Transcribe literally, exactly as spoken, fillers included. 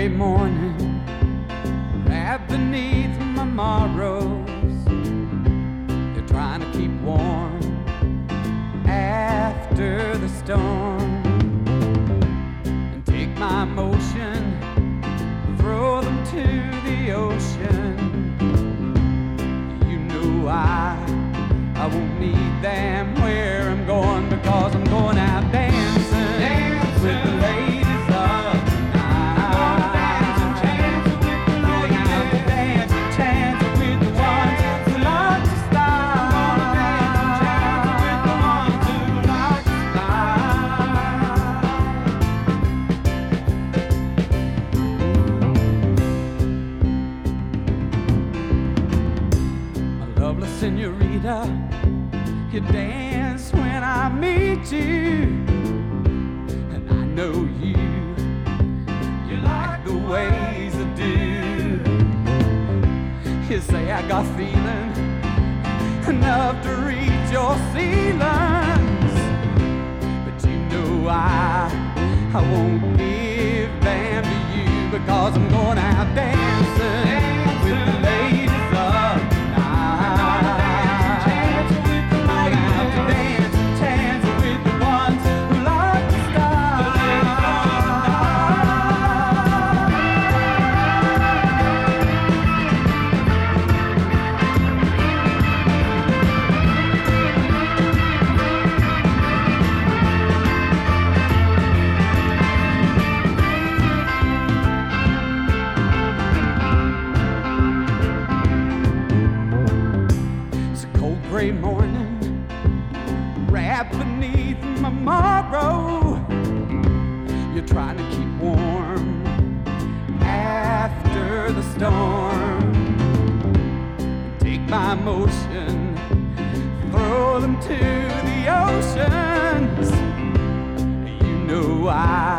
morning, wrapped beneath my morrows. You're trying to keep warm after the storm, and take my emotion, throw them to the ocean. You know I, I won't need them where I'm going, because I'm going out dancing, dancing with the ladies. Senorita, you dance when I meet you, and I know you, you like the ways I do. You say I got feeling enough to reach your ceilings, but you know I, I won't give them to you, because I'm going out dancing, dancing with the ladies of morning, wrapped beneath my morrow. You're trying to keep warm after the storm. Take my emotion, throw them to the oceans. You know I